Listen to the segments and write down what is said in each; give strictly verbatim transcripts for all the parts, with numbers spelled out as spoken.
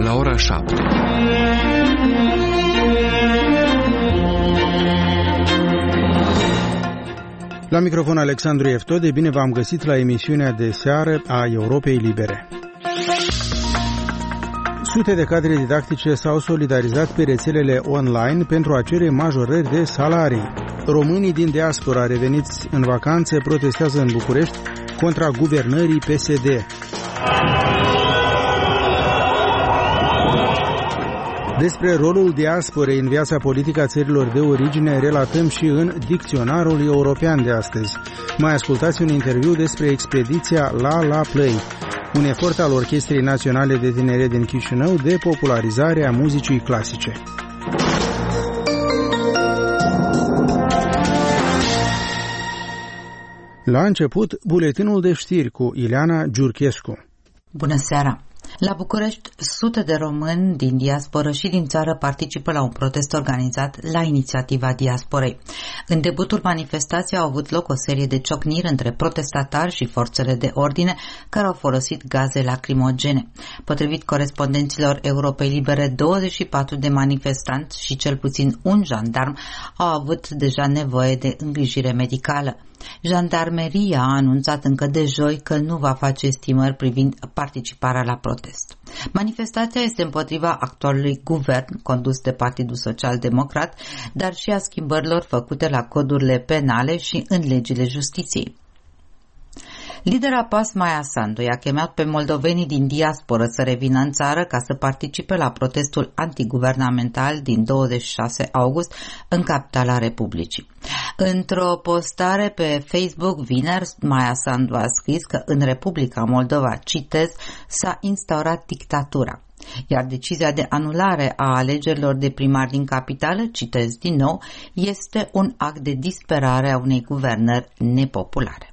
la ora șapte. La microfon Alexandru Eftode, bine v-am găsit la emisiunea de seară a Europei Libere. Sute de cadre didactice s-au solidarizat pe rețelele online pentru a cere majorări de salarii. Românii din diaspora reveniți în vacanțe protestează în București contra guvernării P S D. Despre rolul diasporei în viața politică a țărilor de origine relatăm și în Dicționarul European de astăzi. Mai ascultați un interviu despre expediția La La Play, un efort al Orchestrei Naționale de Tineret din Chișinău de popularizare a muzicii clasice. La început, buletinul de știri cu Ileana Giurchescu. Bună seara! La București, sute de români din diasporă și din țară participă la un protest organizat la inițiativa diasporei. În debutul manifestației au avut loc o serie de ciocniri între protestatari și forțele de ordine care au folosit gaze lacrimogene. Potrivit corespondenților Europei Libere, douăzeci și patru de manifestanți și cel puțin un jandarm au avut deja nevoie de îngrijire medicală. Jandarmeria a anunțat încă de joi că nu va face estimări privind participarea la protest. Manifestația este împotriva actualului guvern condus de Partidul Social Democrat, dar și a schimbărilor făcute la codurile penale și în legile justiției. Lidera P A S, Maia Sandu, i-a chemat pe moldovenii din diasporă să revină în țară ca să participe la protestul antiguvernamental din douăzeci și șase august în capitala Republicii. Într-o postare pe Facebook vineri, Maia Sandu a scris că în Republica Moldova, citez, s-a instaurat dictatura. Iar decizia de anulare a alegerilor de primar din capitală, citez din nou, este un act de disperare a unei guvernări nepopulare.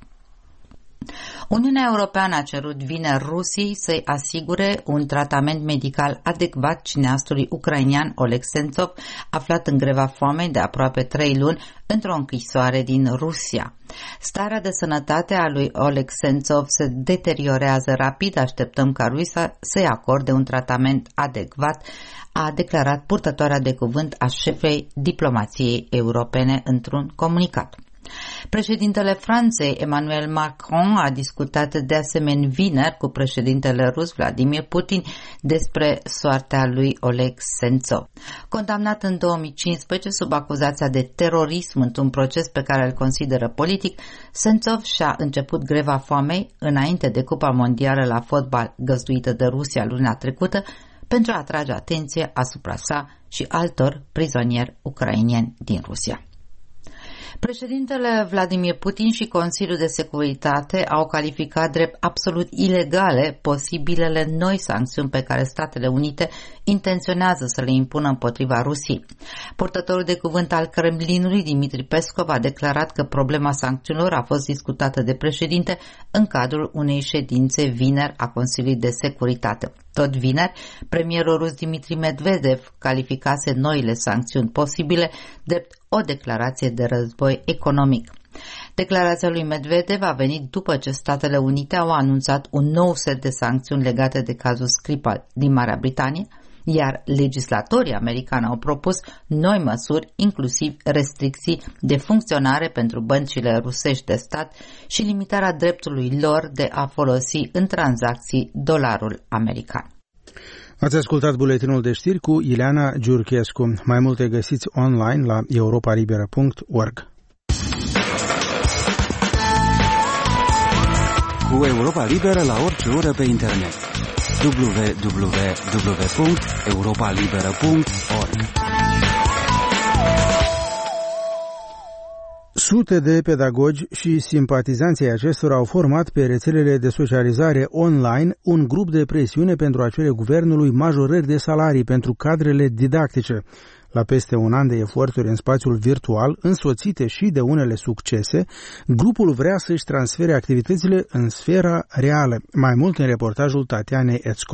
Uniunea Europeană a cerut vineri Rusiei să-i asigure un tratament medical adecvat cineastului ucrainian Oleg Sentsov, aflat în greva foamei de aproape trei luni într-o închisoare din Rusia. Starea de sănătate a lui Oleg Sentsov se deteriorează rapid, așteptăm ca Rusia să-i acorde un tratament adecvat, a declarat purtătoarea de cuvânt a șefei diplomației europene într-un comunicat. Președintele Franței, Emmanuel Macron, a discutat de asemenea vineri cu președintele rus Vladimir Putin despre soarta lui Oleg Sentsov. Condamnat în două mii cincisprezece sub acuzația de terorism într-un proces pe care îl consideră politic, Sentsov și-a început greva foamei înainte de Cupa Mondială la fotbal găzduită de Rusia luna trecută pentru a atrage atenție asupra sa și altor prizonieri ucrainieni din Rusia. Președintele Vladimir Putin și Consiliul de Securitate au calificat drept absolut ilegale posibilele noi sancțiuni pe care Statele Unite intenționează să le impună împotriva Rusiei. Purtătorul de cuvânt al Kremlinului, Dmitri Peskov, a declarat că problema sancțiunilor a fost discutată de președinte în cadrul unei ședințe vineri a Consiliului de Securitate. Tot vineri, premierul rus Dmitri Medvedev calificase noile sancțiuni posibile drept o declarație de război economic. Declarația lui Medvedev a venit după ce Statele Unite au anunțat un nou set de sancțiuni legate de cazul Skripal din Marea Britanie, iar legislatorii americani au propus noi măsuri, inclusiv restricții de funcționare pentru băncile rusești de stat și limitarea dreptului lor de a folosi în tranzacții dolarul american. Ați ascultat buletinul de știri cu Ileana Giurchescu. Mai multe găsiți online la europa liberă punct org. Cu Europa Liberă la orice oră pe internet. w w w punct europa liberă punct org. Sute de pedagogi și simpatizanții acestora au format pe rețelele de socializare online un grup de presiune pentru a cere guvernului majorări de salarii pentru cadrele didactice. La peste un an de eforturi în spațiul virtual, însoțite și de unele succese, grupul vrea să-și transfere activitățile în sfera reală. Mai mult în reportajul Tatianei Ețco.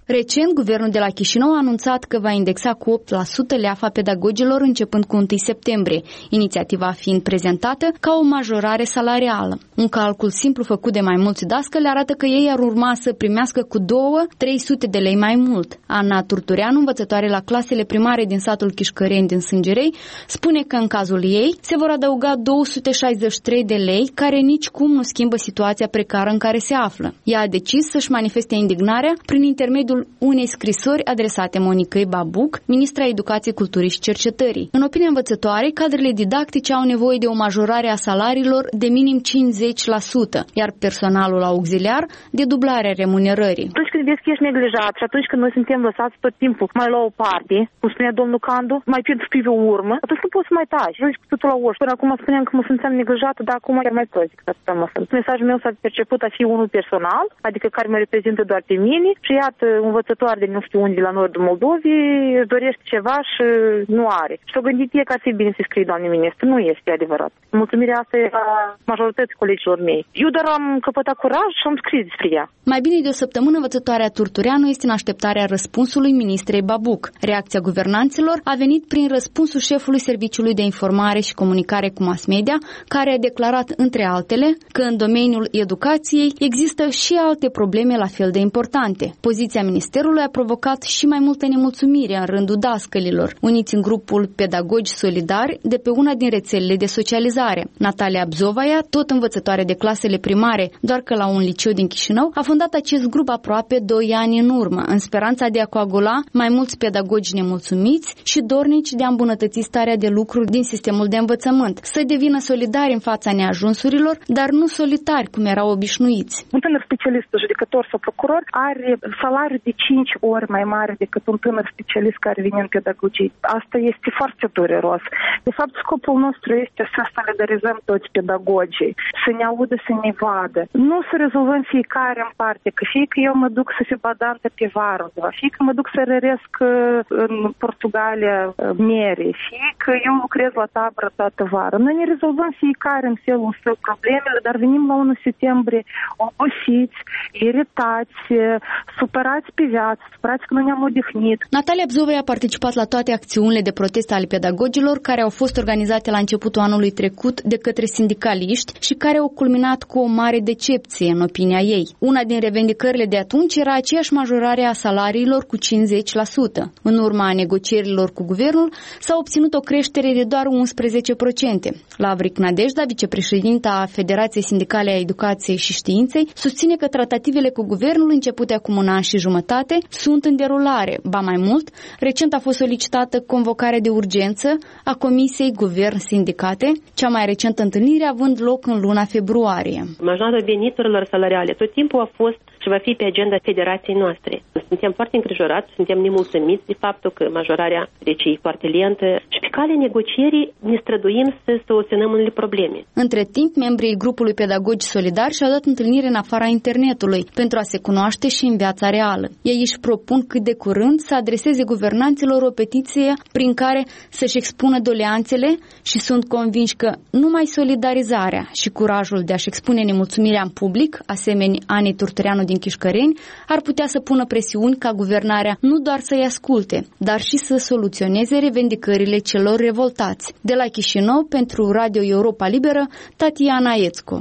Recent, guvernul de la Chișinău a anunțat că va indexa cu opt la sută leafa pedagogilor începând cu întâi septembrie, inițiativa fiind prezentată ca o majorare salarială. Un calcul simplu făcut de mai mulți dascăli arată că ei ar urma să primească cu două trei sute de lei mai mult. Ana Turtureanu, învățătoare la clasele primare din satul Chișcăreni din Sângerei, spune că în cazul ei se vor adăuga două sute șaizeci și trei de lei, care nici cum nu schimbă situația precară în care se află. Ea a decis să-și manifeste indignarea prin intermediul unei scrisori adresate Monicăi Babuc, ministra Educației, Culturii și Cercetării. În opinia învățătoarei, cadrele didactice au nevoie de o majorare a salariilor de minim cincizeci la sută, iar personalul auxiliar de dublarea remunerării. Atunci când vezi că ești neglijat și atunci când noi suntem lăsați tot timpul mai la o parte, cum spunea domnul Candu, mai pentru pe o urmă, atunci nu poți să mai taci. Eu zic cu totul la oști. Până acum spuneam că mă simțeam neglijată, dar acum chiar mai prost decât asta mă sunt. Mesajul meu s-a perceput a fi unul personal, adică care mă reprezintă doar pe mine și iată, învățătoare de nu știu unde la nordul Moldovei își dorește ceva și nu are. Și o gândit e că ar fi bine să scrie, doamne ministru. Nu este adevărat. Mulțumirea asta e a majorității colegilor mei. Eu doar am căpătat curaj și am scris despre ea. Mai bine de o săptămână, învățătoarea Turtureanu este în așteptarea răspunsului ministrei Babuc. Reacția guvernanților a venit prin răspunsul șefului Serviciului de Informare și Comunicare cu Mass Media, care a declarat, între altele, că în domeniul educației există și alte probleme la fel de importante. Poziția ministerului a provocat și mai multă nemulțumire în rândul dascălilor, uniți în grupul Pedagogi Solidari de pe una din rețelele de socializare. Natalia Bzovaia, tot învățătoare de clasele primare, doar că la un liceu din Chișinău, a fondat acest grup aproape doi ani în urmă, în speranța de a coagula mai mulți pedagogi nemulțumiți și dornici de a îmbunătăți starea de lucru din sistemul de învățământ, să devină solidari în fața neajunsurilor, dar nu solitari cum erau obișnuiți. Un tânăr specialist, judecător sau procuror are salariu de cinci ori mai mare decât un tânăr specialist care vine în pedagogie. Asta este foarte dureros. De fapt, scopul nostru este să solidarizăm toți pedagogii, să ne audă, să ne vadă. Nu să rezolvăm fiecare în parte, că fie că eu mă duc să fiu badantă pe Varuzova, fie că mă duc să răresc în Portugalia mere, fie că eu lucrez la tabără toată vară. Noi ne rezolvăm fiecare în felul său problemele, dar venim la întâi septembrie obosiți, iritați, supărați pe viață, supărați că nu ne-am odihnit. Natalia Bzovei a participat la toate acțiunile de protest ale pedagogilor care au fost organizate la începutul anului trecut de către sindicaliști și care au culminat cu o mare decepție în opinia ei. Una din revendicările de atunci era aceeași majorare a salariilor cu cincizeci la sută. În urma negocierilor cu guvernul s-a obținut o creștere de doar unsprezece la sută. Lavric Nadejda, vicepreședinta a Federației Sindicale a Educației și Științei, susține că tratativele cu guvernul începute acum un an și jumătate sunt în derulare. Ba mai mult, recent a fost solicitată convocarea de urgență a Comisiei Guvern-Sindicate, cea mai recentă întâlnire având loc în luna februarie. Majorarea veniturilor salariale tot timpul a fost și va fi pe agenda federației noastre. Suntem foarte îngrijorați, suntem nemulțumiți de faptul că majorarea deci e foarte lentă și pe calea negocierii ne străduim să soluționăm unele probleme. Între timp, membrii grupului Pedagogi Solidari și-au dat întâlnire în afara internetului pentru a se cunoaște și în viața reală. Ei își propun cât de curând să adreseze guvernanților o petiție prin care să-și expună doleanțele și sunt convinși că numai solidarizarea și curajul de a-și expune nemulțumirea în public, asemenea Anei Turtureanu din Chișcăreni, ar putea să pună presiuni ca guvernarea nu doar să-i asculte, dar și să soluționeze revendicările celor revoltați. De la Chișinău, pentru Radio Europa Liberă, Tatiana Ețco.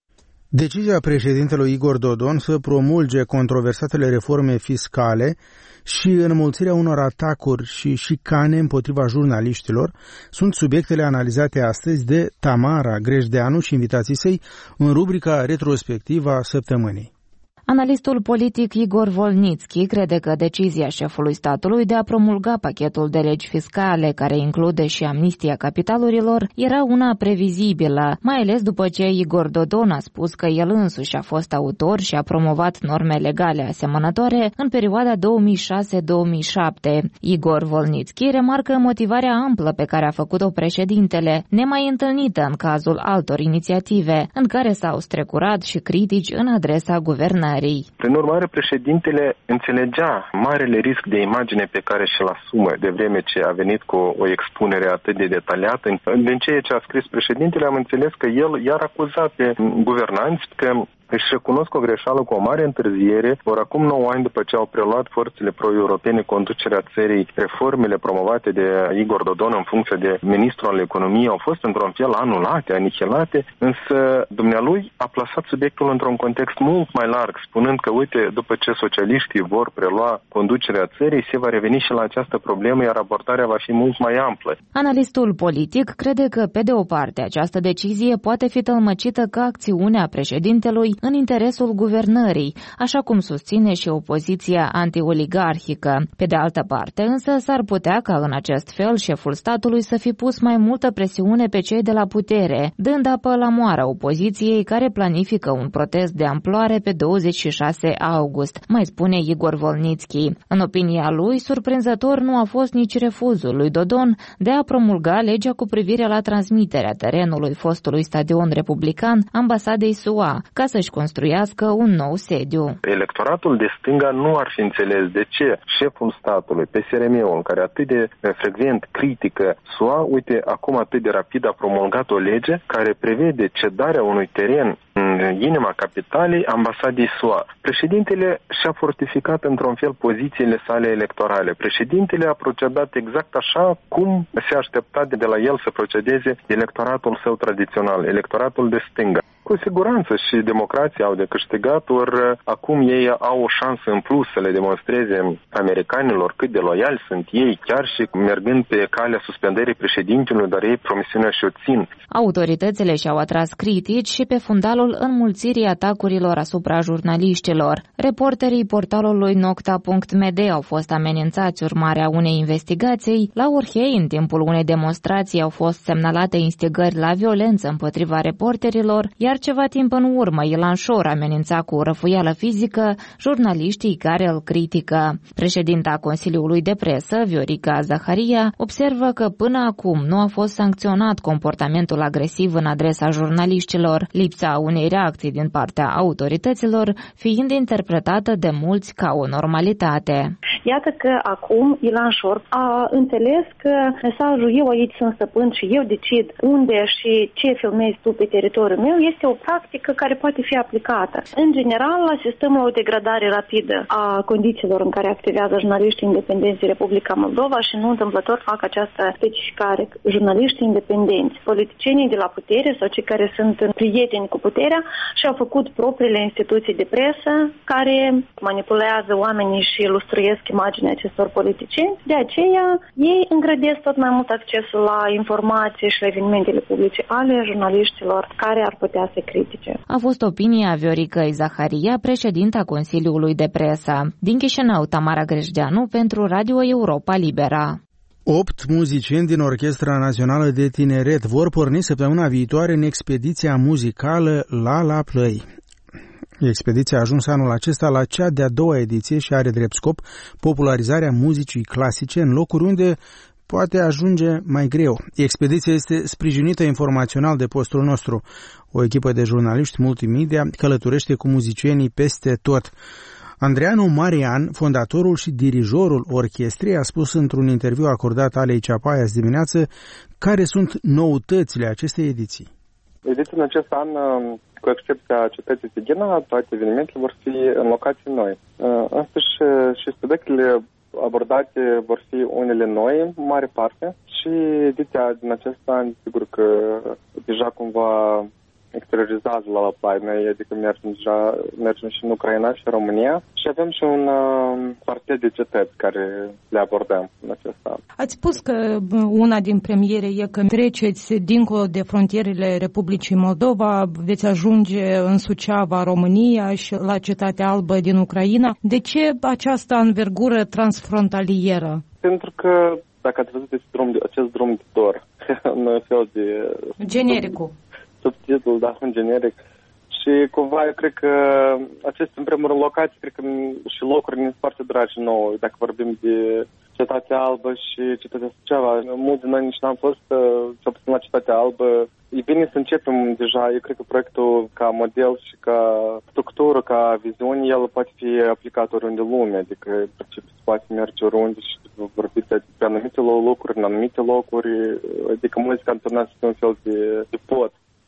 Decizia președintelui Igor Dodon să promulge controversatele reforme fiscale și înmulțirea unor atacuri și șicane împotriva jurnaliștilor sunt subiectele analizate astăzi de Tamara Grejdeanu și invitații săi în rubrica retrospectivă a săptămânii. Analistul politic Igor Volnitski crede că decizia șefului statului de a promulga pachetul de legi fiscale, care include și amnistia capitalurilor, era una previzibilă, mai ales după ce Igor Dodon a spus că el însuși a fost autor și a promovat norme legale asemănătoare în perioada două mii șase - două mii șapte. Igor Volnitski remarcă motivarea amplă pe care a făcut-o președintele, nemai întâlnită în cazul altor inițiative, în care s-au strecurat și critici în adresa guvernării. Prin urmare, președintele înțelegea marele risc de imagine pe care și-l asumă de vreme ce a venit cu o expunere atât de detaliată. Din ceea ce a scris președintele am înțeles că el i-ar acuza pe guvernanți că își recunosc o greșeală cu o mare întârziere, ori acum nouă ani după ce au preluat forțele pro-europene conducerea țării, reformele promovate de Igor Dodon în funcție de ministru al economiei au fost într-un fel anulate, anihilate, însă dumnealui a plasat subiectul într-un context mult mai larg, spunând că, uite, după ce socialiștii vor prelua conducerea țării, se va reveni și la această problemă, iar abordarea va fi mult mai amplă. Analistul politic crede că, pe de o parte, această decizie poate fi tălmăcită ca acțiunea președintelui în interesul guvernării, așa cum susține și opoziția anti-oligarhică. Pe de altă parte, însă, s-ar putea ca în acest fel șeful statului să fi pus mai multă presiune pe cei de la putere, dând apă la moară opoziției care planifică un protest de amploare pe douăzeci și șase august, mai spune Igor Volnitski. În opinia lui, surprinzător nu a fost nici refuzul lui Dodon de a promulga legea cu privire la transmiterea terenului fostului stadion republican ambasadei S U A, ca să-și construiască un nou sediu. Electoratul de stânga nu ar fi înțeles de ce șeful statului, P S R M-ul, care atât de frecvent critică S U A, uite, acum atât de rapid a promulgat o lege care prevede cedarea unui teren în inima capitalei ambasadei S U A. Președintele și-a fortificat într-un fel pozițiile sale electorale. Președintele a procedat exact așa cum se aștepta de la el să procedeze electoratul său tradițional, electoratul de stânga. Cu siguranță și democrații au de câștigat, ori acum ei au o șansă în plus să le demonstreze americanilor cât de loiali sunt ei, chiar și mergând pe calea suspendării președintelui, dar ei promisiunea și-o țin. Autoritățile și-au atras critici și pe fundalul înmulțirii atacurilor asupra jurnaliștilor. Reporterii portalului Nocta punct m d au fost amenințați urmarea unei investigații. La Orhei, în timpul unei demonstrații, au fost semnalate instigări la violență împotriva reporterilor, iar ceva timp în urmă, Ilan Șor amenința cu răfuială fizică jurnaliștii care îl critică. Președinta Consiliului de Presă, Viorica Zaharia, observă că până acum nu a fost sancționat comportamentul agresiv în adresa jurnaliștilor, lipsa unei reacții din partea autorităților fiind interpretată de mulți ca o normalitate. Iată că acum Ilan Șor a înțeles că mesajul "eu aici sunt stăpân și eu decid unde și ce filmezi tu pe teritoriul meu" este o practică care poate fi aplicată. În general, asistăm la o degradare rapidă a condițiilor în care activează jurnaliștii independenți din Republica Moldova și nu întâmplător fac această specificare. Jurnaliștii independenți, politicienii de la putere sau cei care sunt prieteni cu puterea și-au făcut propriile instituții de presă care manipulează oamenii și ilustruiesc imaginea acestor politicieni. De aceea, ei îngrădesc tot mai mult accesul la informații și la evenimentele publice ale jurnaliștilor care ar putea să critice. A fost opinia Vioricăi Zaharia, președinta Consiliului de Presă. Din Chișinău, Tamara Grejdeanu pentru Radio Europa Libera. Opt muzicieni din Orchestra Națională de Tineret vor porni săptămâna viitoare în expediția muzicală La La Plăi. Expediția a ajuns anul acesta la cea de-a doua ediție și are drept scop popularizarea muzicii clasice în locuri unde poate ajunge mai greu. Expediția este sprijinită informațional de postul nostru. O echipă de jurnaliști multimedia călătorește cu muzicienii peste tot. Andreanu Marian, fondatorul și dirijorul orchestrei, a spus într-un interviu acordat Alei Ceapai azi dimineață care sunt noutățile acestei ediții. Ediția în acest an, cu excepția cetății Tighina, toate evenimentele vor fi în locații noi. Însuși și subiectele abordate vor fi unele noi, în mare parte, și ediția din acest an, sigur că deja cumva exteriorizează La La Plăi, noi adică mergem, deja, mergem și în Ucraina și în România și avem și un uh, quartet de cetăți care le abordăm în acest an. Ați spus că una din premiere e că treceți dincolo de frontierele Republicii Moldova, veți ajunge în Suceava, România și la Cetatea Albă din Ucraina. De ce această anvergură transfrontalieră? Pentru că, dacă ați văzut acest drum, acest drum de dor, un fel de... Genericul. Subtitlul, da, în generic. Și cumva eu cred că aceste, în primul rând, locații, cred că și locuri ne sunt foarte dragi nouă, dacă vorbim de Cetatea Albă și Cetatea Suceava. Mulți din noi nici n-am fost, cel puțin la Cetatea Albă. E bine să începem deja, eu cred că proiectul ca model și ca structură, ca viziune, el poate fi aplicat oriunde lume, adică se poate merge oriunde și vorbiți pe anumite locuri, în anumite locuri, adică muzica întâlnește să fie un fel de, de pot.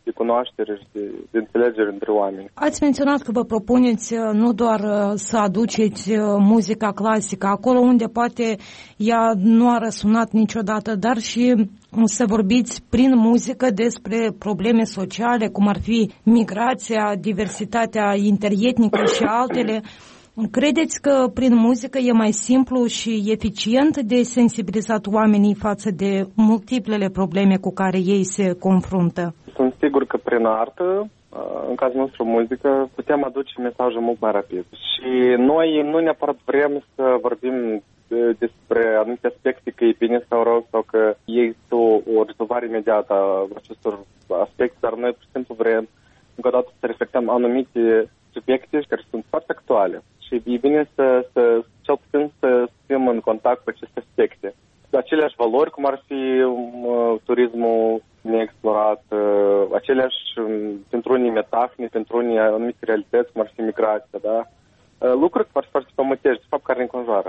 de cunoaștere și de, de înțelegere între oameni. Ați menționat că vă propuneți nu doar să aduceți muzica clasică acolo unde poate ea nu a răsunat niciodată, dar și să vorbiți prin muzică despre probleme sociale, cum ar fi migrația, diversitatea interetnică și altele. Credeți că prin muzică e mai simplu și eficient de sensibilizat oamenii față de multiplele probleme cu care ei se confruntă? Sunt sigur că prin artă, în cazul nostru muzică, putem aduce mesajul mult mai rapid. Și noi nu neapărat vrem să vorbim despre anumite aspecte, că e bine sau rău, sau că există o, o rezolvare imediată a acestor aspecte, dar noi, pur și simplu, vrem încă o dată să reflectăm anumite subiecte care sunt foarte actuale. Și e bine să, să cel puțin să fim în contact cu aceste aspecte. Aceleași valori, cum ar fi um, turismul neexplorat, uh, aceleași um, pentru unii metafne, pentru unii anumite realități, cum ar fi migrația, da? Uh, lucruri foarte, foarte pământești, de fapt, care ne înconjoară.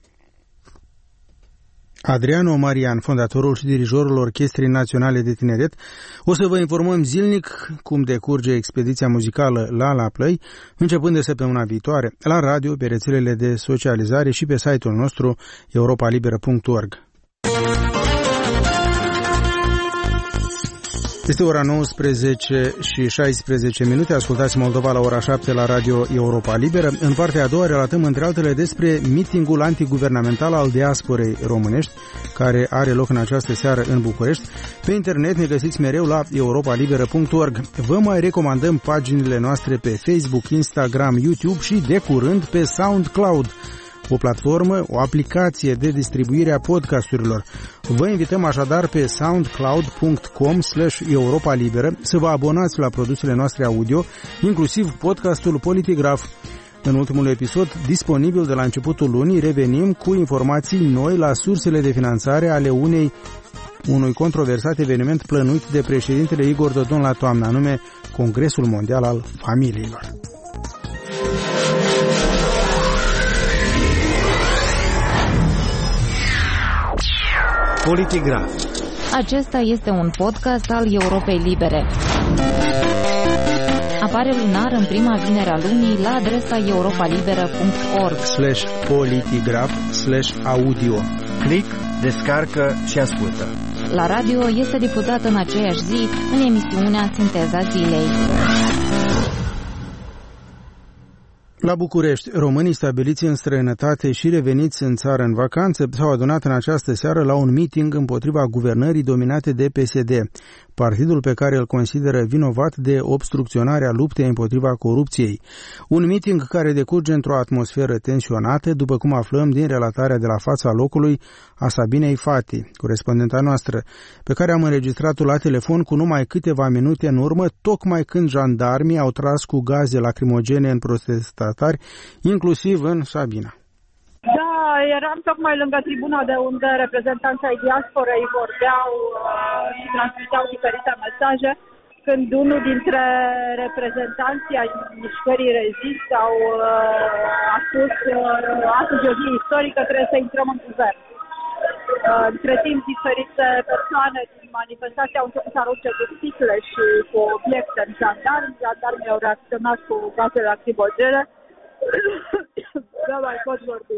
Adriano Marian, fondatorul și dirijorul Orchestrei Naționale de Tineret. O să vă informăm zilnic cum decurge expediția muzicală La La Play, începând de săptămâna viitoare, la radio, pe rețelele de socializare și pe site-ul nostru europa liberă punct org. Este ora nouăsprezece și șaisprezece minute, ascultați Moldova la ora șapte la Radio Europa Liberă. În partea a doua relatăm între altele despre mitingul antiguvernamental al diasporei românești, care are loc în această seară în București. Pe internet ne găsiți mereu la europa liberă punct org. Vă mai recomandăm paginile noastre pe Facebook, Instagram, YouTube și de curând pe SoundCloud, o platformă, o aplicație de distribuire a podcasturilor. Vă invităm așadar pe soundcloud punct com slash europa liberă să vă abonați la produsele noastre audio, inclusiv podcastul Politigraf. În ultimul episod, disponibil de la începutul lunii, revenim cu informații noi la sursele de finanțare ale unei unui controversat eveniment plănuit de președintele Igor Dodon la toamnă, anume Congresul Mondial al Familiilor. Politigraf. Acesta este un podcast al Europei Libere. Apare lunar în prima vinere a lunii la adresa europa liberă punct org slash politigraf slash audio. Click, descarcă și ascultă. La radio este difuzat în aceeași zi în emisiunea Sinteza Zilei. La București, românii stabiliți în străinătate și reveniți în țară în vacanță s-au adunat în această seară la un meeting împotriva guvernării dominate de P S D, partidul pe care îl consideră vinovat de obstrucționarea luptei împotriva corupției. Un meeting care decurge într-o atmosferă tensionată, după cum aflăm din relatarea de la fața locului a Sabinei Fati, corespondenta noastră, pe care am înregistrat-o la telefon cu numai câteva minute în urmă, tocmai când jandarmii au tras cu gaze lacrimogene în protestatari, inclusiv în Sabina. Da, eram tocmai lângă tribuna de unde reprezentanții ai diasporei vorbeau uh, și transmiteau diferite mesaje, când unul dintre reprezentanții ai mișcării Rezist au uh, a spus uh, astăzi o zi istorică, trebuie să intrăm în guvern. Uh, între timp, diferite persoane din manifestație au început să arunce cu sticle și cu obiecte în jandarmi, jandarmii au reacționat cu gaze lacrimogene. Da, mai pot vorbi.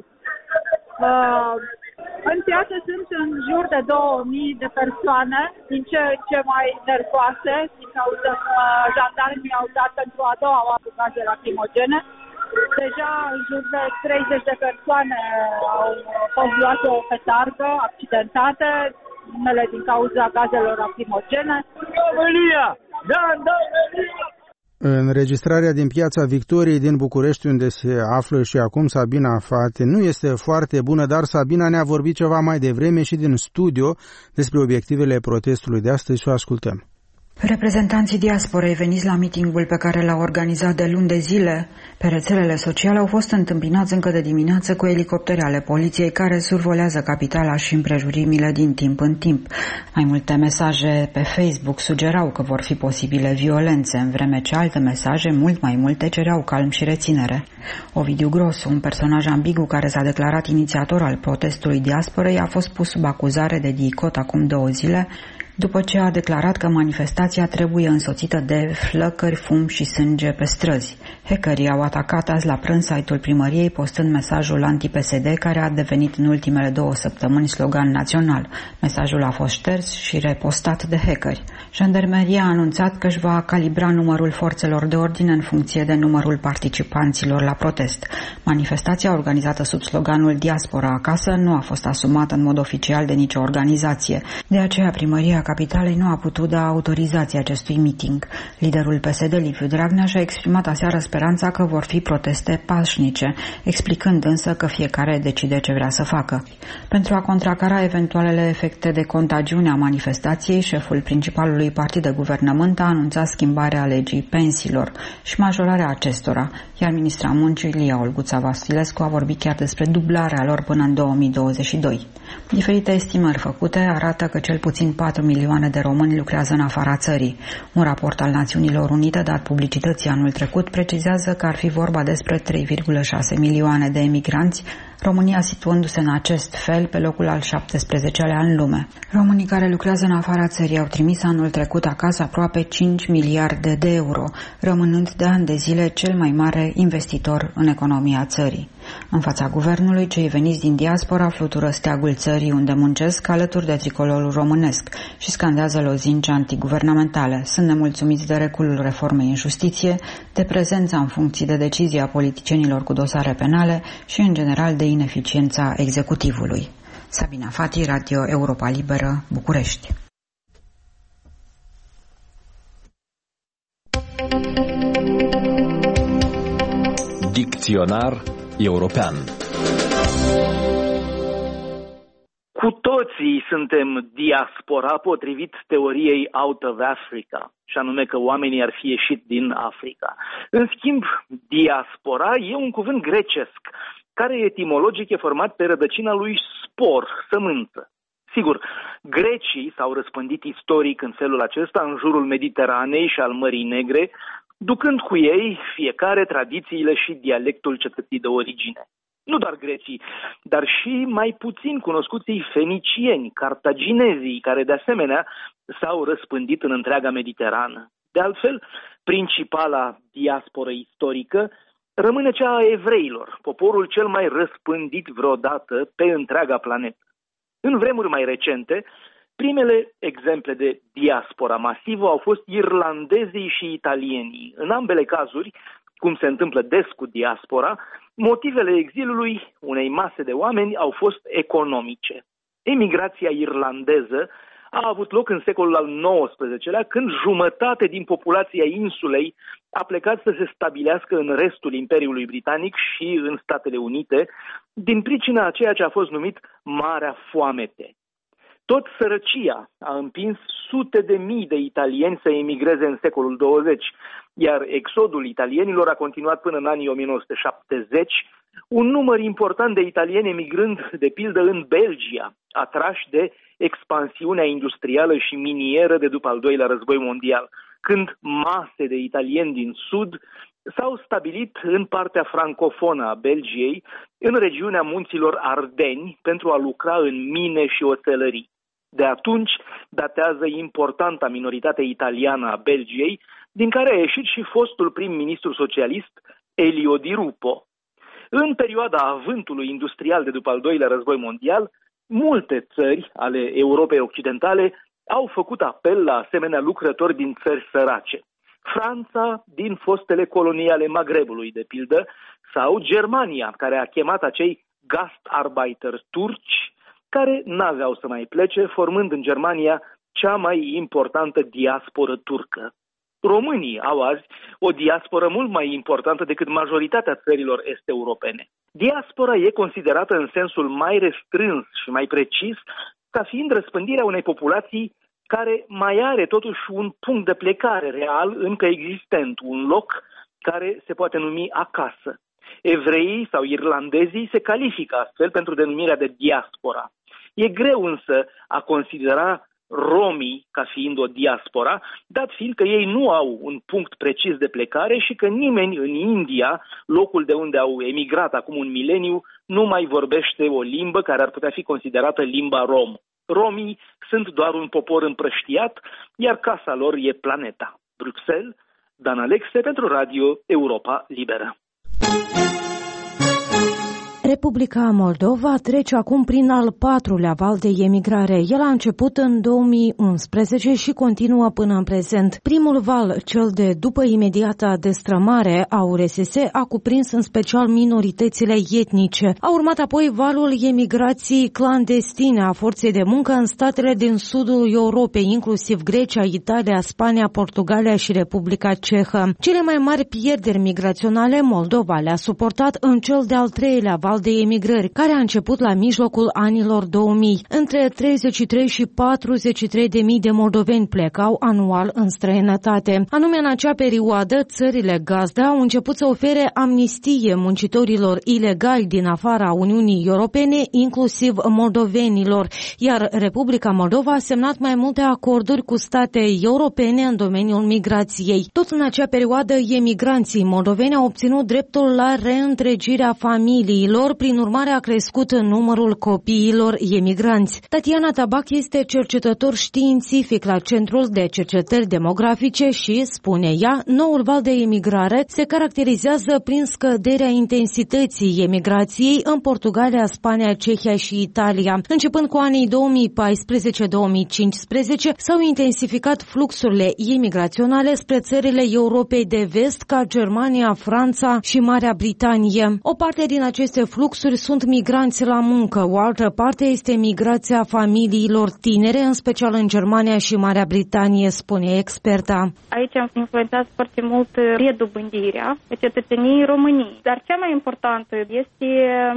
Uh, în piață sunt în jur de două mii de persoane, din ce în ce mai nervoase, din cauza că jandarmii au dat pentru a doua oară gaze lacrimogene. Deja în jur de treizeci de persoane au fost luate o petardă, accidentate, unele din cauza gazelor lacrimogene. România! Jandarmeria! Înregistrarea din Piața Victoriei din București, unde se află și acum Sabina Fate, nu este foarte bună, dar Sabina ne-a vorbit ceva mai devreme și din studio despre obiectivele protestului de astăzi și o ascultăm. Reprezentanții diasporei veniți la mitingul pe care l-au organizat de luni de zile pe rețelele sociale au fost întâmpinați încă de dimineață cu elicoptere ale poliției care survolează capitala și împrejurimile din timp în timp. Mai multe mesaje pe Facebook sugerau că vor fi posibile violențe, în vreme ce alte mesaje, mult mai multe, cereau calm și reținere. Ovidiu Grosu, un personaj ambigu care s-a declarat inițiator al protestului diasporei, a fost pus sub acuzare de DICOT acum două zile după ce a declarat că manifestația trebuie însoțită de flăcări, fum și sânge pe străzi. Hackerii au atacat azi la prânz site-ul primăriei, postând mesajul anti-P S D, care a devenit în ultimele două săptămâni slogan național. Mesajul a fost șters și repostat de hackeri. Jandarmeria a anunțat că își va calibra numărul forțelor de ordine în funcție de numărul participanților la protest. Manifestația organizată sub sloganul Diaspora acasă nu a fost asumată în mod oficial de nicio organizație. De aceea primăria capitalei nu a putut da autorizație acestui meeting. Liderul P S D, Liviu Dragnea, și-a exprimat aseară speranța că vor fi proteste pașnice, explicând însă că fiecare decide ce vrea să facă. Pentru a contracara eventualele efecte de contagiune a manifestației, șeful principalului partid de guvernământ a anunțat schimbarea legii pensiilor și majorarea acestora, iar ministra muncii, Lia Olguța Vasilescu, a vorbit chiar despre dublarea lor până în două mii douăzeci și doi. Diferite estimări făcute arată că cel puțin patru milioane de români lucrează în afara țării. Un raport al Națiunilor Unite dat publicității anul trecut precizează că ar fi vorba despre trei virgulă șase milioane de emigranți, România situându-se în acest fel pe locul al șaptesprezecelea în lume. Românii care lucrează în afara țării au trimis anul trecut acasă aproape cinci miliarde de euro, rămânând de ani de zile cel mai mare investitor în economia țării. În fața guvernului, cei veniți din diaspora flutură steagul țării unde muncesc alături de tricolorul românesc și scandează lozinci antiguvernamentale. Sunt nemulțumiți de reculul reformei în justiție, de prezența în funcții de decizie a politicienilor cu dosare penale și, în general, de ineficiența executivului. Sabina Fati, Radio Europa Liberă, București. Dicționar european. Cu toții suntem diaspora potrivit teoriei Out of Africa, și anume că oamenii ar fi ieșit din Africa. În schimb, diaspora e un cuvânt grecesc, care etimologic e format pe rădăcina lui spor, sămânță. Sigur, grecii s-au răspândit istoric în felul acesta în jurul Mediteranei și al Mării Negre, ducând cu ei fiecare tradițiile și dialectul cetății de origine. Nu doar grecii, dar și mai puțin cunoscuții fenicieni, cartaginezii, care de asemenea s-au răspândit în întreaga Mediterană. De altfel, principala diasporă istorică rămâne cea a evreilor, poporul cel mai răspândit vreodată pe întreaga planetă. În vremuri mai recente, primele exemple de diaspora masivă au fost irlandezii și italienii. În ambele cazuri, cum se întâmplă des cu diaspora, motivele exilului unei mase de oameni au fost economice. Emigrația irlandeză a avut loc în secolul al nouăsprezecelea, când jumătate din populația insulei a plecat să se stabilească în restul Imperiului Britanic și în Statele Unite, din pricina a ceea ce a fost numit Marea Foamete. Tot sărăcia a împins sute de mii de italieni să emigreze în secolul douăzeci, iar exodul italienilor a continuat până în anii o mie nouă sute șaptezeci, un număr important de italieni emigrând, de pildă, în Belgia, atrași de expansiunea industrială și minieră de după al doilea război mondial, când mase de italieni din sud s-au stabilit în partea francofonă a Belgiei, în regiunea munților Ardeni, pentru a lucra în mine și oțelării. De atunci datează importanta minoritate italiană a Belgiei, din care a ieșit și fostul prim-ministru socialist Elio Di Rupo. În perioada avântului industrial de după al doilea război mondial, multe țări ale Europei Occidentale au făcut apel la asemenea lucrători din țări sărace. Franța din fostele colonii ale Magrebului, de pildă, sau Germania, care a chemat acei Gastarbeiter turci, care n-aveau să mai plece, formând în Germania cea mai importantă diasporă turcă. Românii au azi o diasporă mult mai importantă decât majoritatea țărilor est-europene. Diaspora e considerată în sensul mai restrâns și mai precis ca fiind răspândirea unei populații care mai are totuși un punct de plecare real încă existent, un loc care se poate numi acasă. Evreii sau irlandezii se califică astfel pentru denumirea de diaspora. E greu însă a considera romii ca fiind o diaspora, dat fiind că ei nu au un punct precis de plecare și că nimeni în India, locul de unde au emigrat acum un mileniu, nu mai vorbește o limbă care ar putea fi considerată limba rom. Romii sunt doar un popor împrăștiat, iar casa lor e planeta. Bruxelles, Dan Alexe pentru Radio Europa Liberă. Republica Moldova trece acum prin al patrulea val de emigrare. El a început în două mii unsprezece și continuă până în prezent. Primul val, cel de după imediata destrămare a U R S S, a cuprins în special minoritățile etnice. A urmat apoi valul emigrației clandestine a forței de muncă în statele din sudul Europei, inclusiv Grecia, Italia, Spania, Portugalia și Republica Cehă. Cele mai mari pierderi migraționale Moldova le-a suportat în cel de-al treilea val de emigrări, care a început la mijlocul anilor două mii. Între treizeci și trei și patruzeci și trei de mii de moldoveni plecau anual în străinătate. Anume, în acea perioadă, țările gazdă au început să ofere amnistie muncitorilor ilegali din afara Uniunii Europene, inclusiv moldovenilor, iar Republica Moldova a semnat mai multe acorduri cu state europene în domeniul migrației. Tot în acea perioadă, emigranții moldoveni au obținut dreptul la reîntregirea familiilor. Prin urmare, a crescut numărul copiilor emigranți. Tatiana Tabac este cercetător științific la Centrul de Cercetări Demografice și, spune ea, noul val de emigrare se caracterizează prin scăderea intensității emigrației în Portugalia, Spania, Cehia și Italia. Începând cu anii două mii paisprezece două mii cincisprezece, s-au intensificat fluxurile imigraționale spre țările Europei de Vest, ca Germania, Franța și Marea Britanie. O parte din aceste fluxuri sunt migranți la muncă, o altă parte este migrația familiilor tinere, în special în Germania și Marea Britanie, spune experta. Aici am influențat foarte mult redobândirea cetățeniei României. Dar cea mai importantă este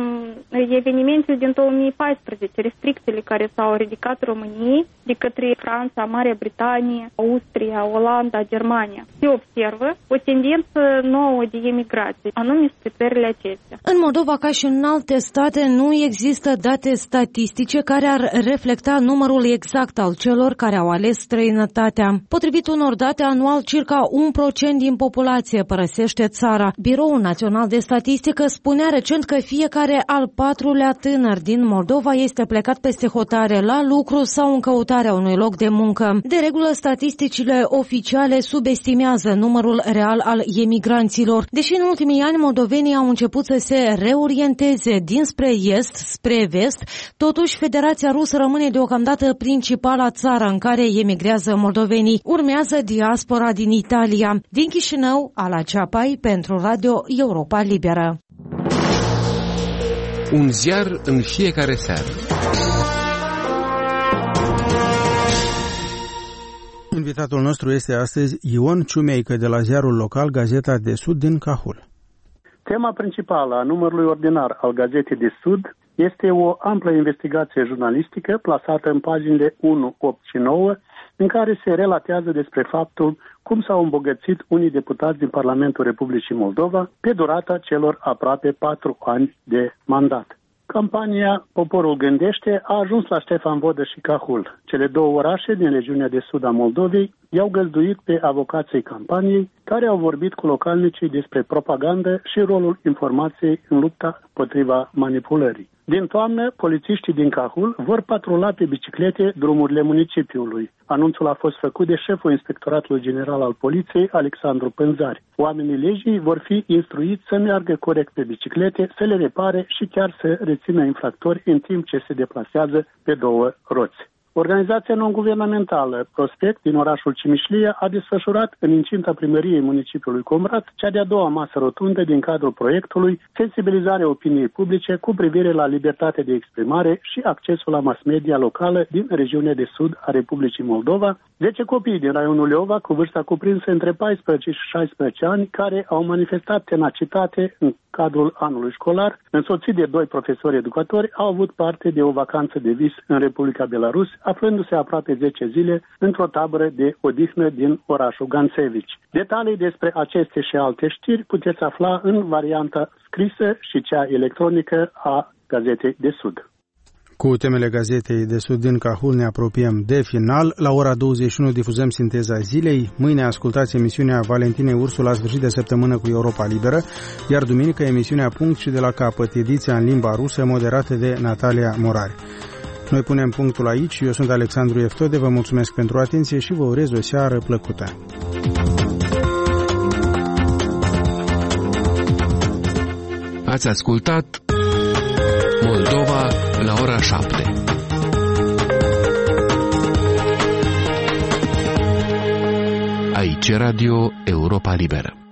evenimentul din două mii paisprezece, restricțiile care s-au ridicat României de către Franța, Marea Britanie, Austria, Olanda, Germania. Se observă o tendință nouă de emigrație, anume spre țările acestea. În Moldova, ca și în alte state, nu există date statistice care ar reflecta numărul exact al celor care au ales străinătatea. Potrivit unor date, anual circa un procent din populație părăsește țara. Biroul Național de Statistică spunea recent că fiecare al patrulea tânăr din Moldova este plecat peste hotare la lucru sau în căutarea unui loc de muncă. De regulă, statisticile oficiale subestimează numărul real al emigranților. Deși în ultimii ani moldovenii au început să se reorienteze dinspre est spre vest, totuși Federația Rusă rămâne deocamdată principala țară în care emigrează moldovenii. Urmează diaspora din Italia. Din Chișinău, Ala Ceapai pentru Radio Europa Liberă. Un ziar în fiecare seară. Invitatul nostru este astăzi Ion Ciumeică de la ziarul local Gazeta de Sud din Cahul. Tema principală a numărului ordinar al Gazetei de Sud este o amplă investigație jurnalistică plasată în paginile unu, opt și nouă, în care se relatează despre faptul cum s-au îmbogățit unii deputați din Parlamentul Republicii Moldova pe durata celor aproape patru ani de mandat. Campania Poporul Gândește a ajuns la Ștefan Vodă și Cahul. Cele două orașe din regiunea de sud a Moldovei i-au găzduit pe avocații campaniei, care au vorbit cu localnicii despre propagandă și rolul informației în lupta împotriva manipulării. Din toamnă, polițiștii din Cahul vor patrula pe biciclete drumurile municipiului. Anunțul a fost făcut de șeful Inspectoratului General al Poliției, Alexandru Pânzari. Oamenii legii vor fi instruiți să meargă corect pe biciclete, să le repare și chiar să rețină infractori în timp ce se deplasează pe două roți. Organizația non-guvernamentală Prospect din orașul Cimișlia a desfășurat în incinta primăriei municipiului Comrat cea de-a doua masă rotundă din cadrul proiectului Sensibilizarea opiniei publice cu privire la libertatea de exprimare și accesul la mass media locală din regiunea de sud a Republicii Moldova. zece copii din raionul Leova cu vârsta cuprinsă între paisprezece și șaisprezece ani care au manifestat tenacitate în cadrul anului școlar, însoțit de doi profesori educatori, au avut parte de o vacanță de vis în Republica Belarus, aflându-se aproape zece zile într-o tabără de odihnă din orașul Gansevici. Detalii despre aceste și alte știri puteți afla în varianta scrisă și cea electronică a Gazetei de Sud. Cu temele Gazetei de Sud din Cahul ne apropiem de final. La ora douăzeci și unu difuzăm Sinteza Zilei. Mâine ascultați emisiunea Valentinei Ursu la sfârșit de săptămână cu Europa Liberă, iar duminică emisiunea Punct și de la capăt, ediția în limba rusă moderată de Natalia Morari. Noi punem punctul aici. Eu sunt Alexandru Eftode, vă mulțumesc pentru atenție și vă urez o seară plăcută. Ați ascultat Moldova la ora șapte. Aici Radio Europa Liberă.